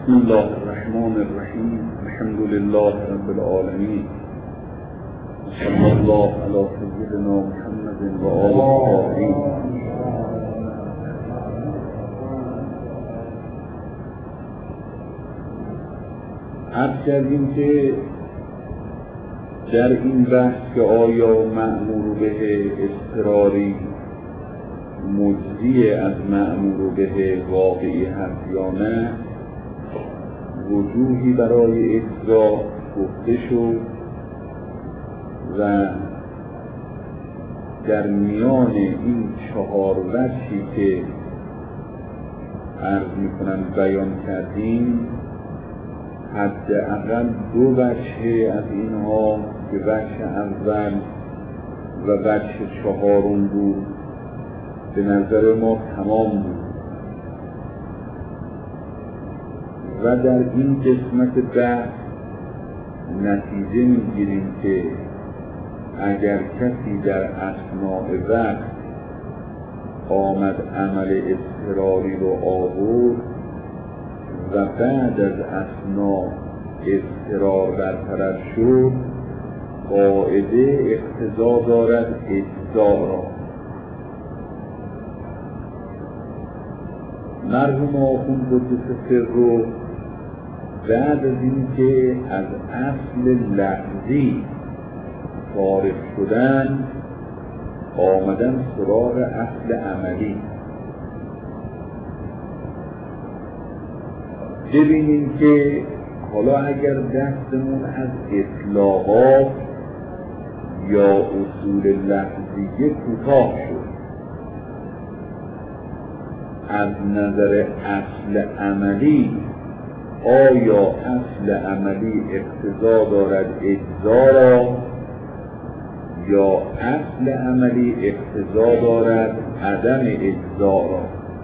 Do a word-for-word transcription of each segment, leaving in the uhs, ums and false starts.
بسم الله الرحمن الرحیم. الحمد لله رب العالمین. صلی الله علی سیدنا محمد و آله الطاهرین. عرض کردیم که در این بحث که آیا مأمور به اضطراری مجزی از مأمور به واقعی هست یا نه، وجوهی برای اجزا گفته شد و در میان این چهار وجهی که عرض میکنم بیان کردیم، حداقل دو وجه از اینها که وجه اول و وجه چهارم بود به نظر ما تمام بود و در این قسمت بحث نتیجه میگیریم که اگر کسی در اثناء وقت آمد عمل اضطراری رو آورد و بعد از اثناء اضطرار برطرف شد، قاعده اقتضا دارد اجزا را. مرحوم آخوند قدس سره بعد از این که از اصل لفظی فارغ شدن، آمدن سراغ اصل عملی. ببینیم که حالا اگر دستمون از اطلاقات یا اصول لفظیه کوتاه شد، از نظر اصل عملی آیا اصل عملی اقتضا دارد اجزا را یا اصل عملی اقتضا دارد عدم اجزا را؟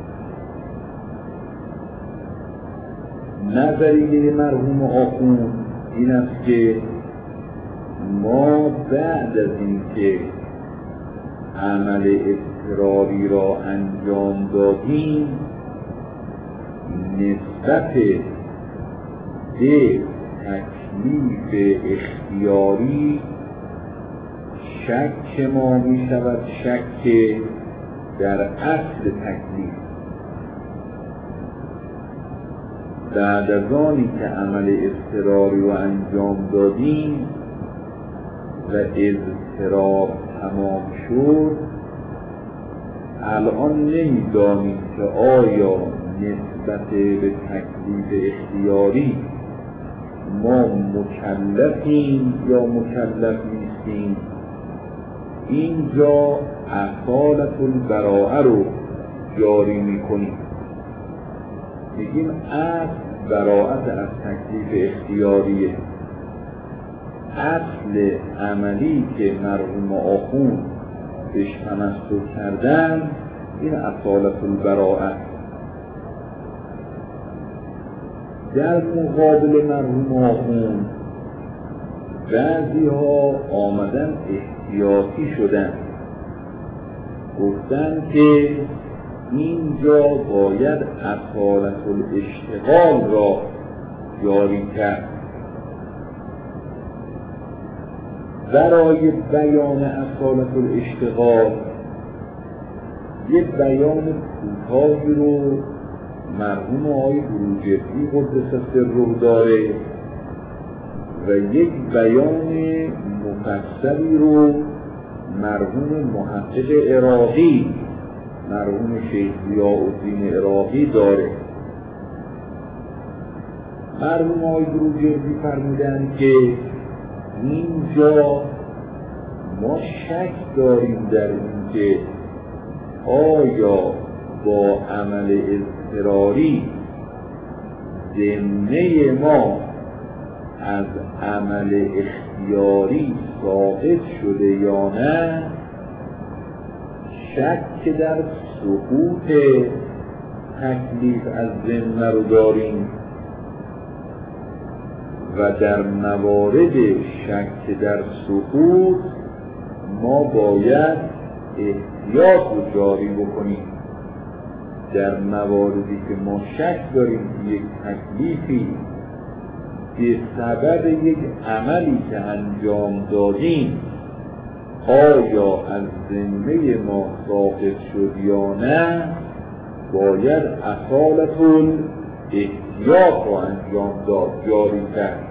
نظریه مرحوم آخوند این است که ما بعد از این که عمل اضطراری را انجام دادیم، نسبت به تکلیف اختیاری شک ما می شود شک در اصل تکلیف. بعد از آنی که عمل اضطراری را انجام دادیم و اضطرار تمام شد، الان نمیدانیم که آیا نسبت به تکلیف اختیاری ما مکلفیم یا مکلف نیستیم. اینجا اصالت البراءه رو جاری میکنیم، میگیم اصل براءت از تکلیف اختیاریه. اصل عملی که مرحوم آخوند بهش تمسک کردن این اصالت البراءه. در مقابل مرحوم آخوند بعضی ها آمدن احتیاطی شدن، گفتن که اینجا باید اصالت الاشتغال را جاری کرد. برای بیان اصالت الاشتغال یه بیان کوتاهی رو مرحوم آقای بروجردی قدس سره داره و یک بیان مفصلی رو مرحوم محقق عراقی، مرحوم شیخ ضیاءالدین عراقی داره. مرحوم آقای بروجردی فرمودن که اینجا ما شک داریم در این که آیا با عمل اضطراری ذمه ما از عمل اختیاری ساقط شده یا نه. شک در سقوط تکلیف از ذمه رو داریم و در موارد شک در سقوط ما باید احتیاط رو جاری بکنیم. در مواردی که ما شک داریم که یک تکلیفی به سبب یک عملی که انجام دادیم آیا از ذمه ما ساقط شد یا نه، باید اصالت الاحتیاط رو انجام داد، جاری کرد.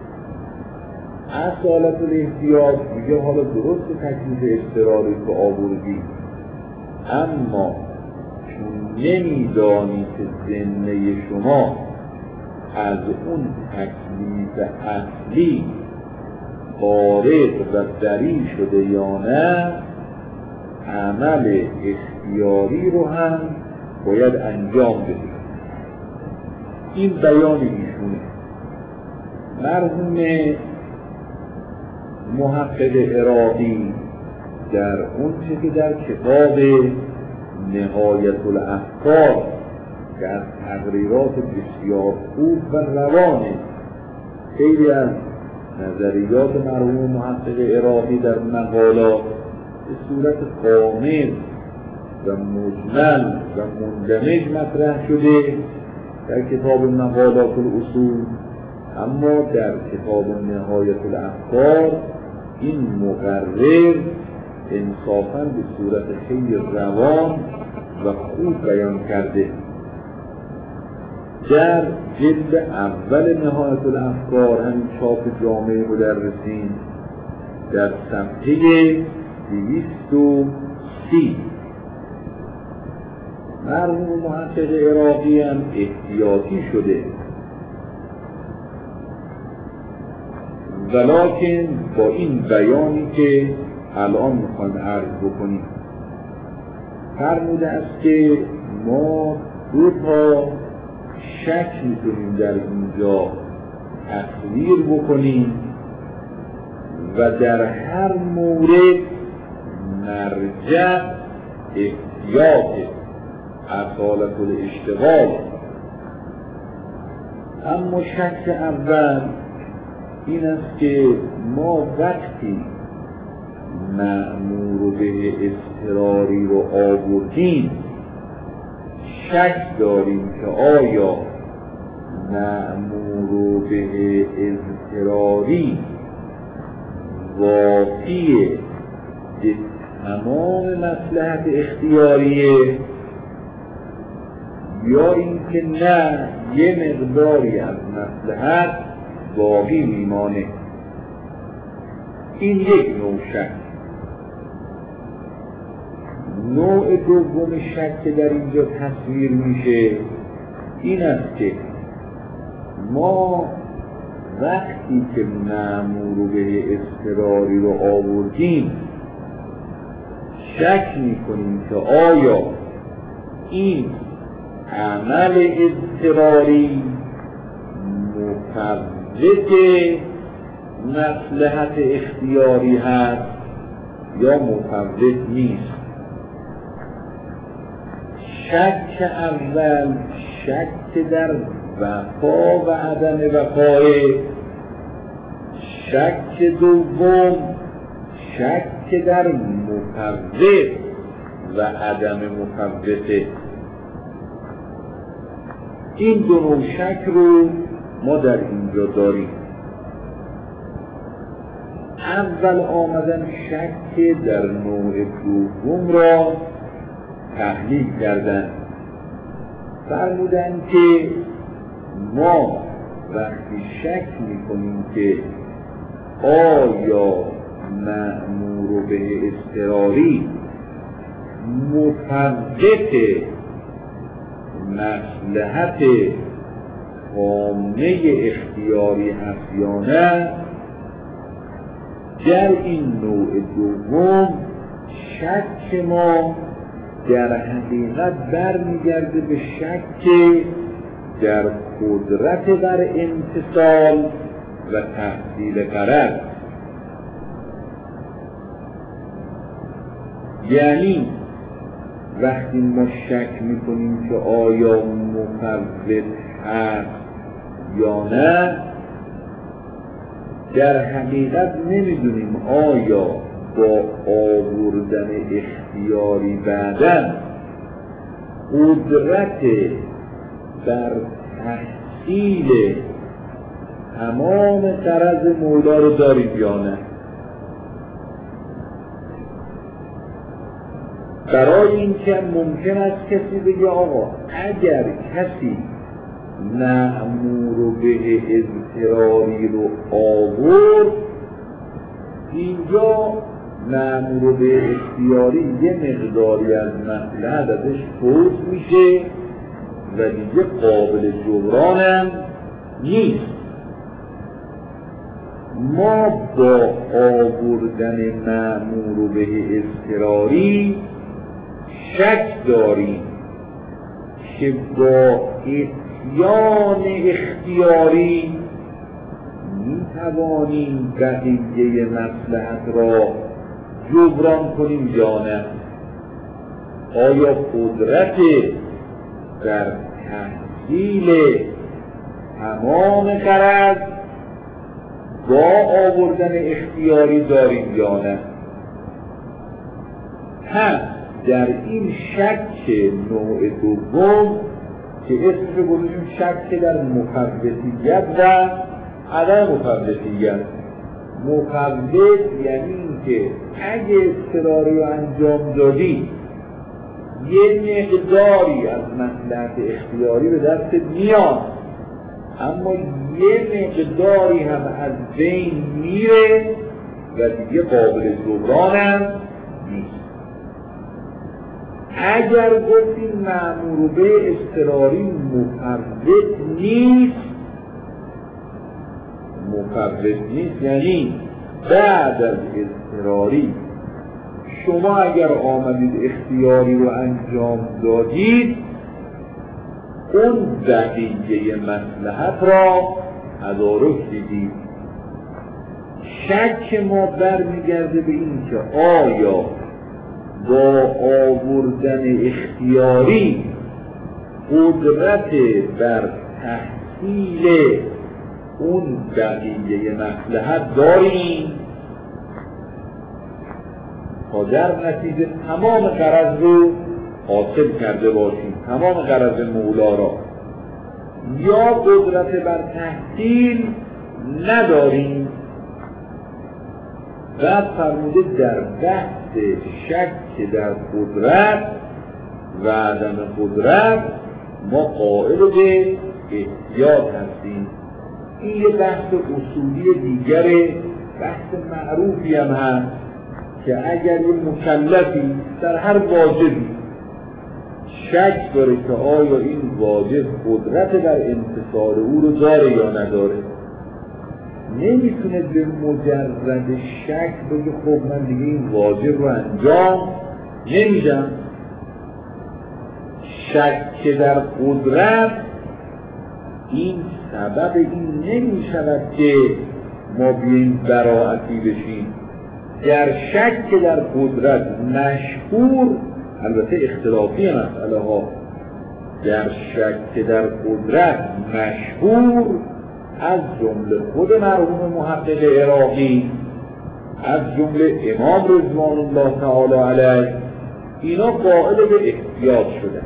اصالت الاحتیاط میگه حالا درست تکلیف اضطراری که آوردی، اما چون نمیدانی که ذمه شما از اون تکلیف اصلی خارج و بری شده یا نه، عمل اختیاری رو هم باید انجام بدید. این بیان ایشونه. مرحوم محقق عراقی در اون چه که در کتاب نهایت الافکار که از تقریرات بسیار خوب و روانه، خیلی از نظریات مرحوم محقق عراقی در مقالات به صورت کامل و مجمل و مندمج مطرح شده در کتاب مقالات الاصول، اما در کتاب نهایت الافکار این مقرر انصافاً به صورت خیلی روان و خوب بیان کرده. در جلد اول نهایت الافکار، همین چاپ جامعه مدرسین، در صفحه دویست و سی، مرحوم محقق عراقی هم احتیاطی شده، ولکن با این بیانی که الان میخوایم عرض بکنیم فرموده است که ما دو تا شک میتونیم در اینجا تصویر بکنیم و در هر مورد مرجع احتیاط اصالت الاشتغال. اما شک اول این است که ما وقتی مأمور به اضطراری رو آوردیم شک داریم که آیا مأمور به اضطراری واقعی به تمام مصلحت اختیاریه یا اینکه نه یه مقداری از مصلحت باقی میمانه. این یک نوع شک. نوع دوم شک که در اینجا تصویر میشه این است که ما وقتی که مأمور به اضطراری رو آوردیم شک میکنیم که آیا این عمل اضطراری مفوت مصلحت اختیاری هست یا مفوت نیست. شک اول شک در وفا و عدم وفای، شک دوم شک در مفوت و عدم مفوته. این دو نوع شک رو ما در اینجا داریم. اول آمدن شک در نوع دوم را تحلیل کردن، فرمودن که ما وقتی شک میکنیم که آیا مأمور به اضطراری مفوت مصلحت عامه اختیاری هست یا نه، در این نوع دوم شک ما در حقیقت برمیگرده به شک در قدرت بر امتثال و تحصیل غرض. یعنی وقتی ما شک میکنیم که آیا مفوت هست یا نه، در حقیقت نمیدونیم آیا با آوردن اختیاری بعداً قدرت بر تحصیل تمام غرض مولا رو داریم یا نه. برای این که ممکن است کسی بگه آقا اگر کسی مأمور به اضطراری رو آورد، اینجا مأمور به اختیاری یه مقداری از مصلحت ازش فوت میشه و دیگه قابل جبرانم نیست. ما با آوردن مأمور به اضطراری شک داریم که با اتیان اختیاری می توانیم بقیه مصلحت را جبران کنیم یا نه. آیا قدرت در تحصیل تمام غرض با آوردن اختیاری داریم یا نه؟ هم در این شک نوع دوم که اسمش گذاشتیم شک در مفوتیت و عدم مفوتیت. مفوت یعنی این که اگه اضطراری رو انجام دادی یه مقداری از مصلحت اختیاری به دست میاد، اما یه مقداری هم از بین میره و دیگه قابل جبران هم نیست. اگر گفتیم مأمور به اضطراری مفوت نیست، مفوت نیست یعنی بعد از اضطراری شما اگر آمدید اختیاری رو انجام دادید، اون بقیه مصلحت را تدارک دیدید. شک ما برمیگرده به این که آیا با آوردن اختیاری قدرت بر تحصیل اون بقیه مصلحت داریم تا در نتیجه تمام غرض رو حاصل کرده باشیم، تمام غرض مولا را، یا قدرت بر تحصیل نداریم. و فرموده در بحث شک در قدرت و عدم قدرت ما قائل به احتیاط هستیم. این یه بحث اصولی دیگره، بحث معروفی هم هست که اگر یه مکلفی در هر واجبی شک داره که آیا این واجب قدرت بر امتثال او رو داره یا نداره، نمیتونه به مجرد شک بگه خب من دیگه این واجب رو انجام نمیدم. شک در قدرت این سبب این نمیشود که ما بیاییم براعتی بشیم. در شک در قدرت مشهور، البته اختلافی مسئله ها، در شک در قدرت مشهور از جمله خود مرحوم محقق عراقی، از جمله امام رضوان الله تعالی علیه، اینا قائل به احتیاط شدن.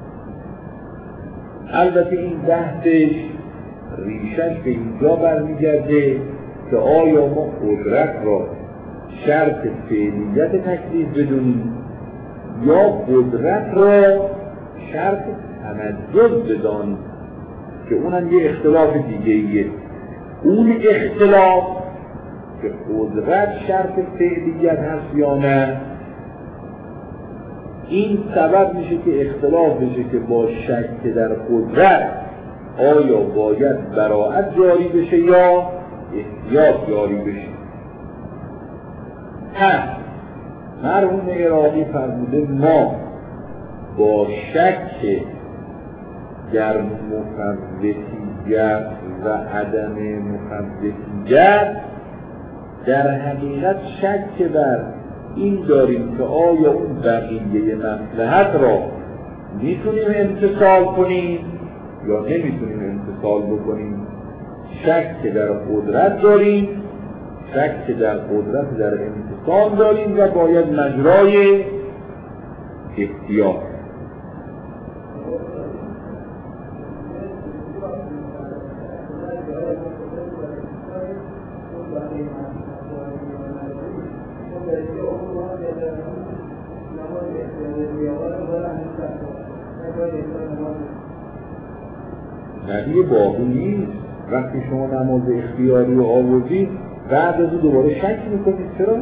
البته این بحثش ریشش به اینجا برمیگرده که آیا ما قدرت را شرط فعلیت تکلیف بدونیم یا قدرت را شرط تمجز بدانیم، که اونم یه اختلاف دیگه ایه. اون اختلاف که قدرت شرط فعلیت هست یا نه، این سبب میشه که اختلاف بشه که با شک در قدرت آیا باید براعت جاری بشه یا احتیاط جاری بشه. پس مرحوم عراقی فرموده ما با شک در مفوتیت و عدم مفوتیت در حقیقت شک بر این داریم که آیا اون بقیه مصلحت را میتونیم امتثال کنیم یا نمیتونیم امتثال بکنیم. شک در قدرت داریم، شک در قدرت در امتثال داریم و باید مجرای احتیاط. ندیه باقی نیست. وقتی شما نماز اختیاری رو آوردید بعد از او دوباره شک میکنید. چرا؟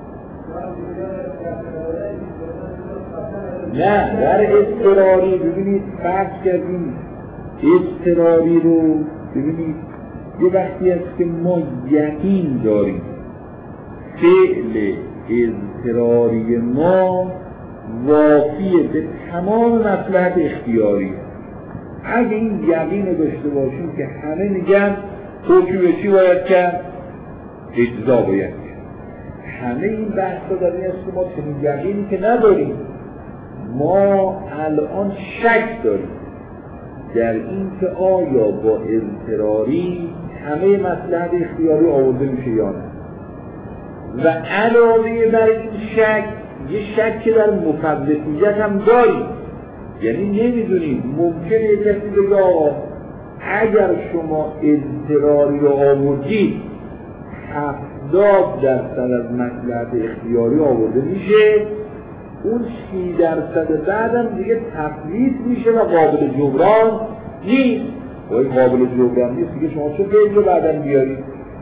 نه، در اضطراری ببینید فرض کردیم اضطراری رو ببینید یه وقتی است که ما یقین داریم فعل اضطراری ما وافیه به تمام مصلحت اختیاری. اگه این یقین داشته باشیم که همه میگن حکم به چی باید کرد؟ اجزا باید کرد. همه این بحثا در این است که ما چنین یقینی که نداریم. ما الان شک داریم در این که آیا با اضطراری همه مصلحت اختیاری آورده میشه یا نه. و علاوه بر این شک یه شک در مفوضیت هم داریم. یعنی نمیدونیم ممکنه یه کسی بگه آقا اگر شما اضطراری رو آوردید هفتاد درصد از مصلحت اختیاری آورده میشه، اون سی درصد بعدم دیگه تفویض میشه و قابل جبران نیست. و این قابل جبران نیست دیگه شما چه فعلی رو بعدم بیارید.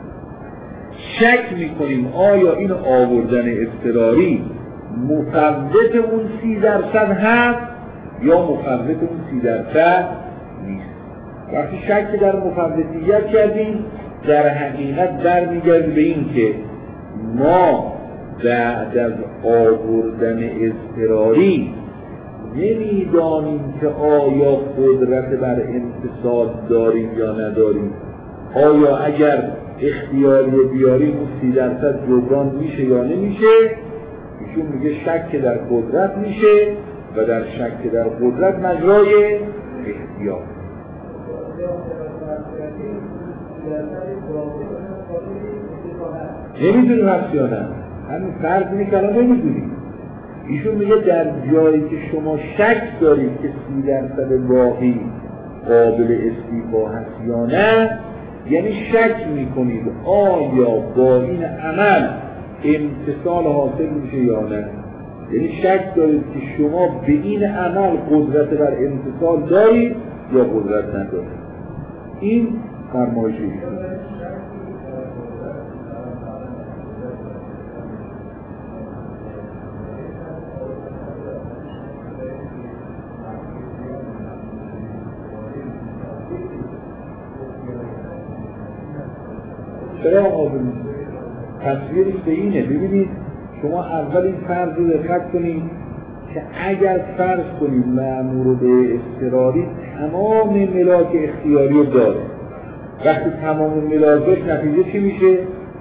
شک میکنیم آیا این آوردن اضطراری مفوت اون سی درصد هست یا مفوت اون سی درصد نیست. وقتی شک در مفوتیت کردیم در حقیقت برمیگرده به این که ما بعد از آوردن اضطراری نمیدانیم که آیا قدرت بر امتصال داریم یا نداریم. آیا اگر اختیاری بیاریم اون سی درصد جبران میشه یا نمیشه. ایشون میگه شک در قدرت میشه و در شک در قدرت مجرای اختیار. نمیدونیم هست یا نه، همین فرض اینه که الان نمیدونیم. ایشون میگه در جایی که شما شک دارید که سی درصد باقی قابل استیفا هست یا نه، یعنی شک میکنید آیا با این عمل امتصال حاصل میشه یا نه. یعنی شک دارید که شما به این عمل قدرت بر امتصال دارید یا قدرت ندارید. این فرمایش ایشون. چرا قابل نیست؟ تصویرش به اینه. ببینید شما اول این فرض رو دقت کنید که اگر فرض کنید مأمور به اضطراری تمام ملاک اختیاری رو داره، وقتی تمام ملاکش نتیجه چی میشه؟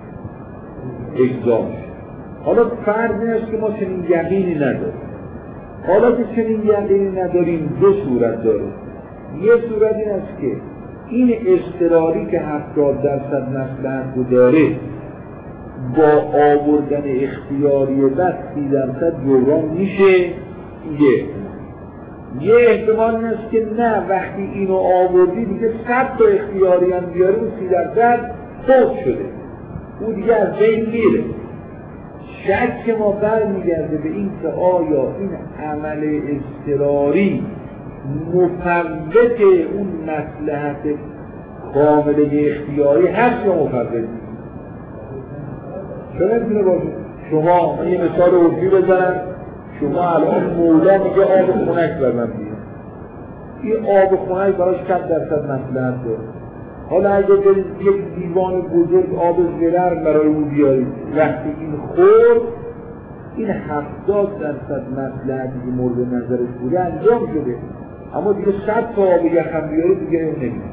اجزا میشه. حالا فرض این است که ما چنین یقینی نداریم. حالا که چنین یقینی نداریم دو صورت داره. یه صورت این است که این اضطراری که هفتاد درصد مصلحت رو داره با آوردن اختیاری بس سی درصد جبران میشه. یه یه احتمال این است که نه، وقتی اینو آوردی دیگه صد تا اختیاری هم بیاره اون سی درصد فوت شده، او دیگه از بین میره. شک ما برمیگرده به این که آیا این عمل اضطراری مفوت اون مصلحت کامل اختیاری هست یا مفوت نیست. چرا نمیتونه باشه؟ شما من یه مثال عرفی بزنم، شما الان مولا میگه آب خنک بر من بیار، این آب خنک براش چند درصد مصلحت داره. حالا اگه برید یک دیوان بزرگ آب زرر برای او بیارید، وقتی این خورد این هفتاد درصد مصلحتی که مورد نظرش بوده انجام شده، اما دیگه صد تا آب یخم بیارید دیگه اون نمیشه.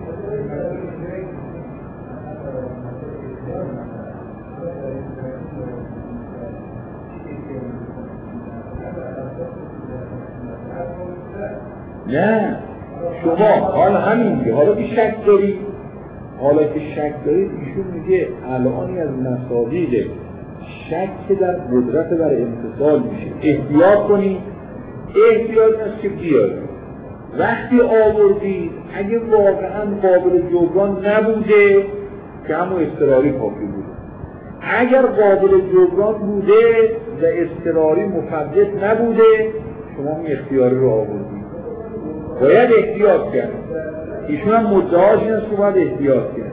نه شما حالا همین که حالا که شک دارید حالا که شک دارید ایشون میگه الانی از مصادیق شک در قدرت بر امتصال میشه. احتیاط کنید. احتیاط است که بیارید وقتی آوردید اگه واقعا قابل جبران نبوده که همون اضطراری کافی بوده، اگر قابل جبران بوده و اضطراری مفوت نبوده شما این اختیاری رو آوردید، باید احتیاط کرد. ایشون هم مدعاش این است که باید احتیاط کرد.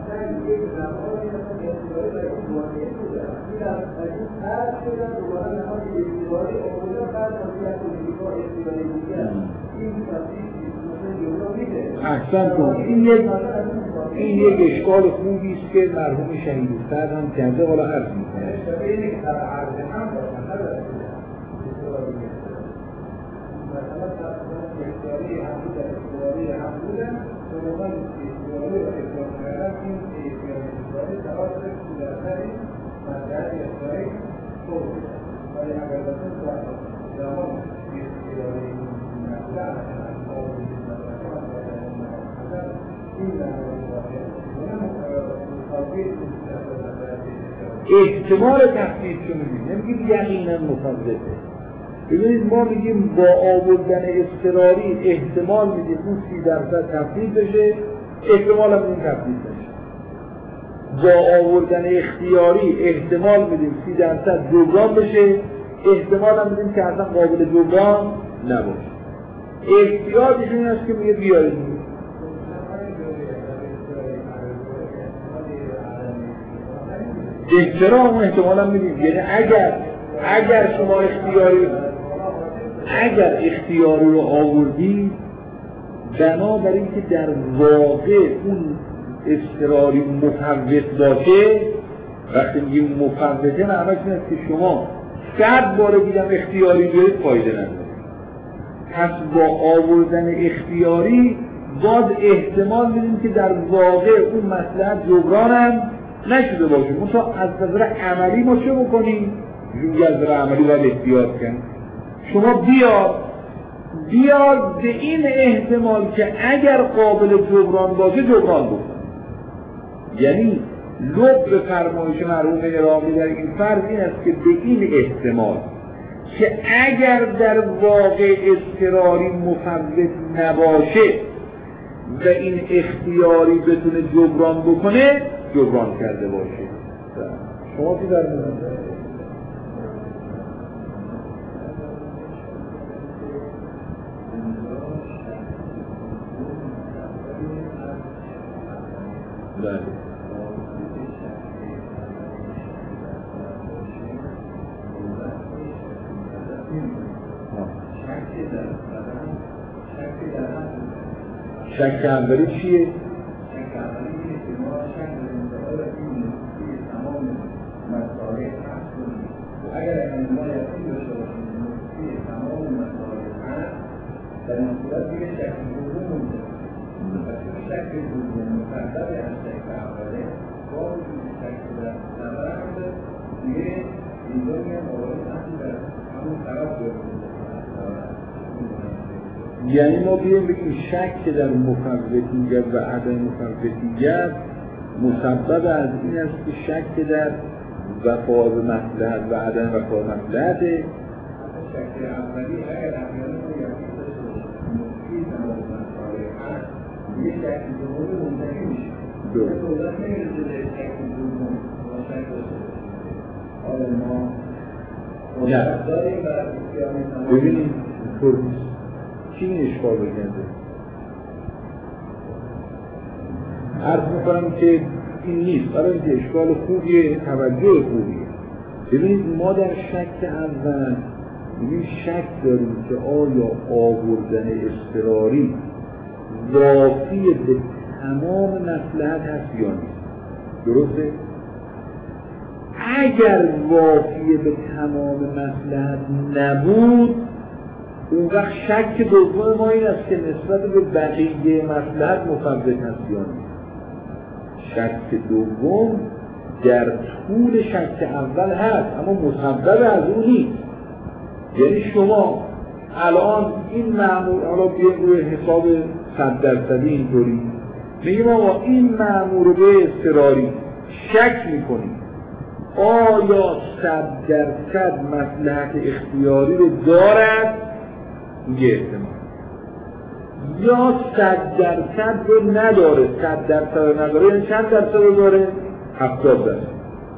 احسن کن. این یک این یک اشکال خوبی است که مرحوم شهیداستاد هم کرده، حالا عرض میکنه. احتمال تخفیف رو میدیم، نمیگیم یقینا مفوته. ببینید ما میگیم با آوردن اضطراری احتمال میدیم اون سی درصد تخفیف بشه، احتمال هم اون تخفیف بشه. با آوردن اختیاری احتمال میدیم سی درصد جبران بشه، احتمال هم میدیم که اصلا قابل جبران نباشه. احتیاطشون این است که میگه بیارید. احترام و احتمال هم میدیم، یعنی اگر اگر شما اختیاری اگر اختیاری رو آوردی بنابراین که در واقع اون اضطراری مفوت باشه، وقتی میگیم مفوته معنیش این است که شما صد بار دیدم اختیاری بیارید فایده نداره. پس با آوردن اختیاری باید احتمال بدیم که در واقع اون مصلحت جبران هم نشده باشه. مثلا از نظر عملی ما چه بکنیم؟ از نظر عملی باید احتیاط کنیم. شما بیار بیار به این احتمال که اگر قابل جبران باشه جبران بکن. یعنی لب فرمایش مرحوم اراقی در این فرض این است که به این احتمال که اگر در واقع اضطراری مفوت نباشه و این اختیاری بتونه جبران بکنه جبران کرده باشه. شما چی در مورد بله شک اولی چیه؟ شک اولی که ما شک داریم که آیا این نسبی تمام مسائل هست کنیم و اگر ما یقین داشته باشیم نسبی تمام مسائل هست در این صورت دیگه شک دوم مونده و چون شک دوم مفردد از شک اوله با وجود شک در نبرد دیگه اینجا میگن آقای اصلی در همون طرف داریم. یعنی ما بیاییم بگیم شک که در مفوتیت و عدم مفوتیت مسبب از این است که شک در وفا به مصلحت و عدم وفا به مصلحت شک اولی اگر احیانا ما یقین داشته باشیم نسبی تمام مسائل هست یه شک دومی منتفی میشه. دولت نمیرسه به شک دوم ما شک داشته باشیم. حالا ما مجرد داریم و اختیاری تمام ببینیم طور نیست. چی این اشکال بکنده؟ عرض میکنم که این نیست، برای اینکه اشکال خوبیه، توجه خوبیه. ببینید ما در شک اول ببینید شک داریم که آیا آوردن اضطراری وافی به تمام مصلحت هست یا نیست. درسته؟ اگر وافی به تمام مصلحت نبود اون وقت شک دوم ما این است که نسبت به بقیه مصلحت مفوت هست یا نیست. شک دوم در طول شک اول هست اما مسبب از اون نیست. یعنی شما الان این مأمور، حالا بیایم روی حساب صد درصدی اینطوری میگیم آقا این مأمور به اضطراری شک میکنیم آیا صد درصد مصلحت اختیاری رو دارد؟ یه احتمال. یا صد درصد رو نداره. صد درصد رو نداره یعنی چند درصد رو داره؟ هفتاد درصد.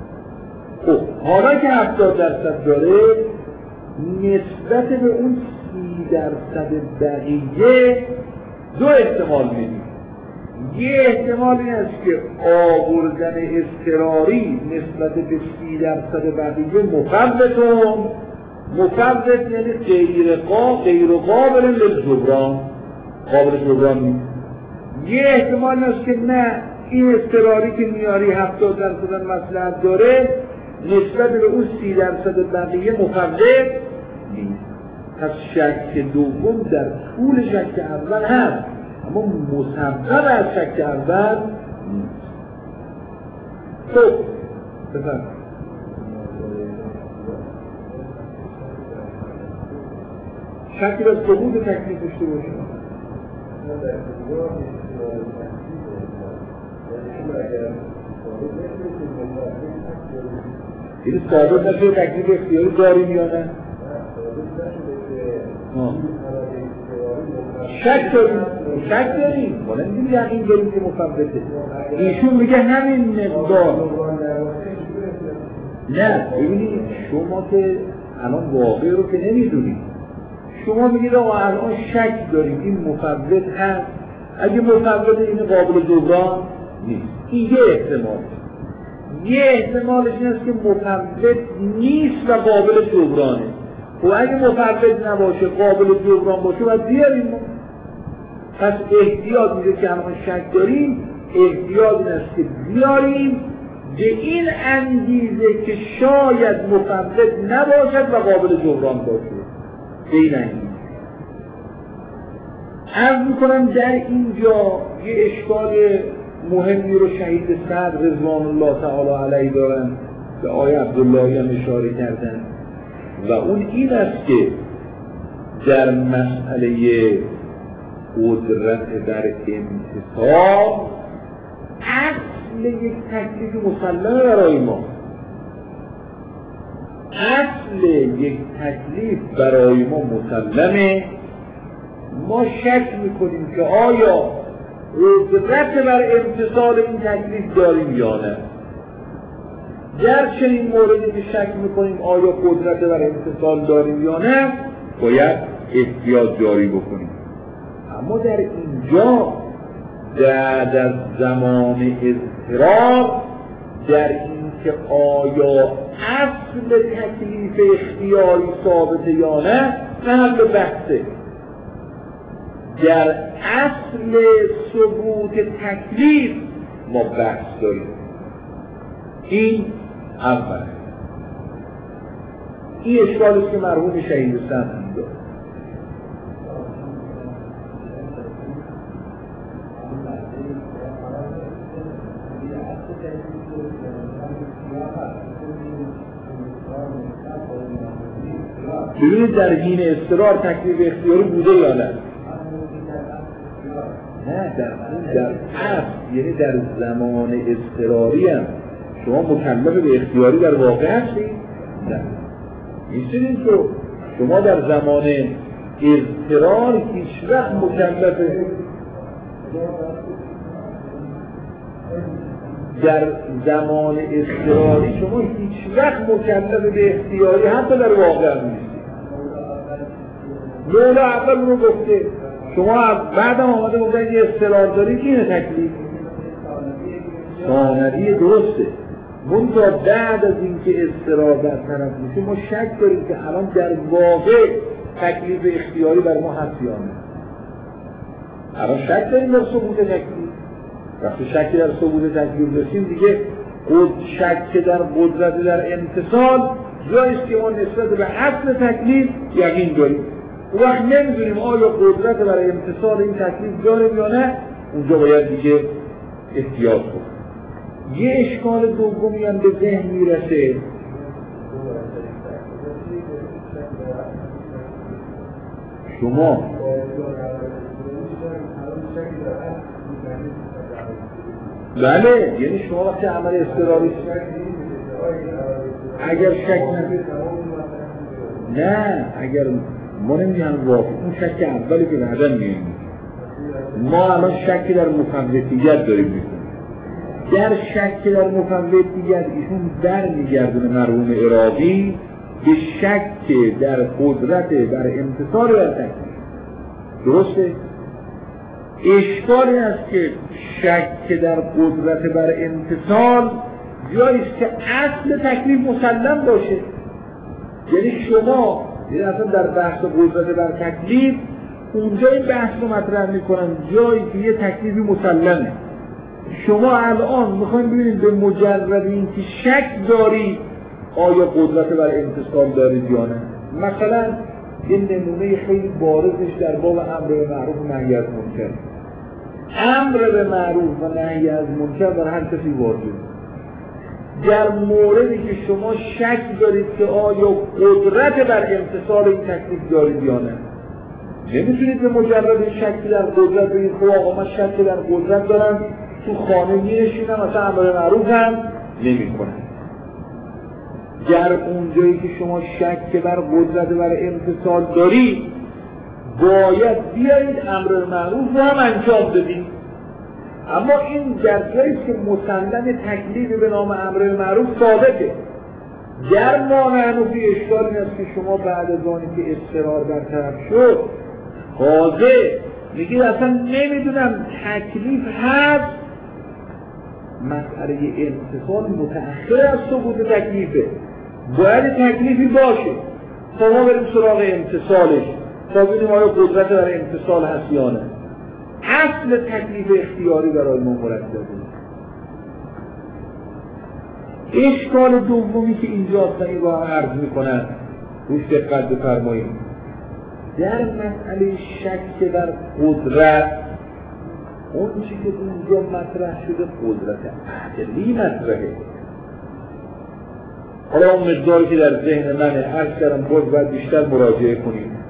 خب حالا که هفتاد درصد داره نسبت به اون سی درصد بقیه دو احتمال میدیم. یه احتمال این است که آوردن اضطراری نسبت به سی درصد بقیه مفوتون، مفوت یعنی غیر قابل غیر قابل للجبران، قابل جبران نیست. یه احتمال این است که نه، این اضطراری که میاری هفتاد درصد مصلحت داره نسبت به اون سی درصد بقیه مفوت نیست. پس شک دوم در طول شک اول هست، اما مسبب از شک اول نیست. خب بفرم شکی را ثبوت تکلیف داشته باشه. این ثابت نشه تکلیف اختیاری داریم یا نه؟ شک داریم، شک داریم ولی نمیدونی یقین داریم که مفوته. ایشون میگه همین مقدار. نه ببینید شما که الان واقع رو که نمیدونید، شما میگید آقا الان شک داریم این مفوت هست، اگه مفوت این قابل جبران نیست. این یه احتمال. یه احتمالش این است که مفوت نیست و قابل جبرانه. و اگه مفوت نباشه قابل جبران باشه باید بیاریم. پس احتیاط میگه که همون شک داریم، احتیاط این است که بیاریم به این انگیزه که شاید مفوت نباشد و قابل جبران باشه. به این انگیزه عرض میکنم در اینجا یه اشکال مهمی رو شهید صدر رضوان الله تعالی علیه دارن به آقای عبداللهی هم اشاره کردن و اون این است که در مسئله قدرت در امتصال اصل یک تکلیف مسلمه برای ما، اصل یک تکلیف برای ما مسلمه. ما شک میکنیم که آیا قدرت بر امتصال این تکلیف داریم یا نه. در چنین موردی که شک میکنیم آیا قدرت بر امتصال داریم یا نه باید احتیاط جاری بکنیم. اما در اینجا بعد از زمان اضطرار در این که آیا اصل تکلیف اختیاری ثابته یا نه محل بحثه. در اصل ثبوت تکلیف ما بحث داریم. این اول این اشکال است که مرحوم شهید صدر هم داره. ببینید در حین اضطرار تکلیف اختیاری بوده یا نه؟ نه در در اصل یعنی در زمان اضطراری هم شما مکلف به اختیاری در واقع هستید؟ نه نیستید. تو شما در زمان اضطرار هیچ وقت مکلف در زمان اضطراری شما هیچ وقت مکلف به اختیاری حتی در واقع هم نیستید. مولا اول رو گفته شما بعد هم آمده بودن یه اضطرار دارید که اینه تکلیف ثانوی درسته. منتها بعد از اینکه اضطرار برطرف میشه ما شک داریم که الان در واقع تکلیف اختیاری بر ما هست یا نه. الان شک داریم در ثبوت تکلیف. وقتی شکی در ثبوت تکلیف داشتیم دیگه خود شک در قدرت در امتصال جاییست که ما نسبت به اصل تکلیف یقین داریم. اون وقت نمیدونیم آیا قدرت برای امتصال این تکلیف داریم یا نه. اونجا باید دیگه احتیاط کنیم. یه اشکال دومی هم به ذهن میرسه. شما بله یعنی شما وقتی عمل اضطراری اگر شک نه نه اگر ما نمیدونم واقع اون شک اولی که بعدن میگیم ما الان شکی در مفوتیت داریم میکنیم. در شک در مفوتیت ایشون در میگردونه مرحوم عراقی به شک در قدرت بر امتثال بر تکلیف. درسته؟ اشکالی است که شک در قدرت بر امتثال جایی است که اصل تکلیف مسلم باشه. یعنی شما یعنی اصلا در بحث قدرت بر تکلیف اونجا این بحث رو مطرح میکنن جایی که یه تکلیفی مسلمه. شما الان میخواین ببینید به مجرد اینکه شک دارید آیا قدرت بر امتثال دارید یا نه. مثلا یه نمونه خیلی بارزش در باب امر به معروف و نهی از منکر. امر به معروف و نهی از منکر در هر کسی واجبه. در موردی که شما شک دارید که آیا قدرت بر امتثال این تکلیف دارید یا نه، نمیتونید به مجرد شک در قدرت بگید خب آقا من شک در قدرت دارم تو خانه می‌نشینم مثلا امر به معروف هم نمی‌کنم. در اونجایی که شما شک بر قدرت بر امتثال دارید باید بیایید امر به معروف رو هم انجام بدید. اما این در جایی که مسلم تکلیفی به نام امر به معروف ثابته. در مانعنوفی اشکال این است که شما بعد از آنی که اصرار برطرف شد حاضر میگید اصلا نمیدونم تکلیف هست، مسئله امتثال متأخر از ثبوت تکلیفه، باید تکلیفی باشه تا ما بریم سراغ امتثالش تا ببینیم آیا قدرت برای امتثال هست یا نه. اصل تکلیف اختیاری برای ما مرتبه. اشکال دومی که اینجا این رو عرض میکنن روش دقت بفرمایید. در مسئله شک بر قدرت اون چی که اونجا مطرح شده قدرت عقلی مطرحه. حالا اون مقداری که در ذهن منه عرض کردم باز باید بیشتر مراجعه کنیم.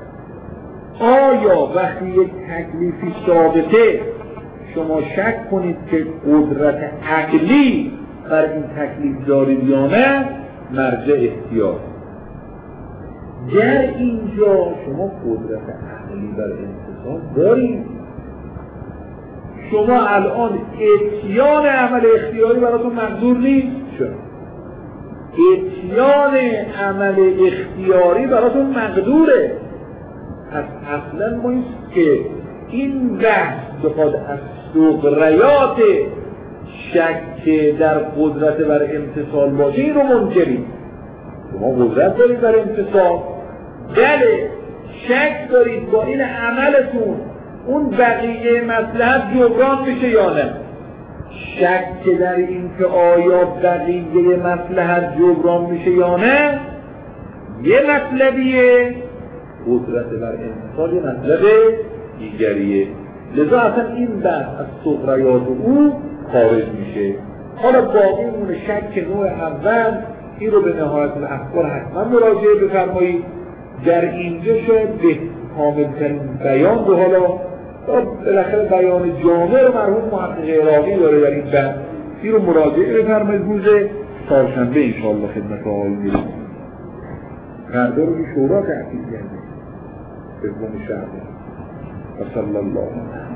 آیا وقتی یک تکلیفی ثابته شما شک کنید که قدرت عقلی بر این تکلیف دارید یا نه، مرجع اختیار. در اینجا شما قدرت عقلی بر امتثال دارید. شما الان اتیان عمل اختیاری براتون منظور نیست. چرا؟ اتیان عمل اختیاری براتون مقدوره. پس اصلا ما ایست که این بحث بخواد از سغریات شک در قدرت بر امتثال باشه این رو منکرید. شما قدرت دارید بر امتثال، بله شک دارید با این عملتون اون بقیه مصلحت جبران میشه یا نه. شک در این که آیا بقیه مصلحت جبران میشه یا نه یه مطلبیه، قدرت بر امتثال یه مطلب دیگریه. لذا اصلا این بحث از سغریات او خارج میشه. حالا باقی اون شک نوع اول این رو به نهایت الاخبار حتما مراجعه بفرمایید. در اینجا شاید به کاملترین بیان به حالا بالاخره بیان جامع رو مرحوم محقق عراقی داره در این بحث، این رو مراجعه بفرمایید. روز چهارشنبه انشاءالله خدمت آقای میرسیم. فردا رو به شورا تعطیل کرده سوم شهر و صلی الله علیه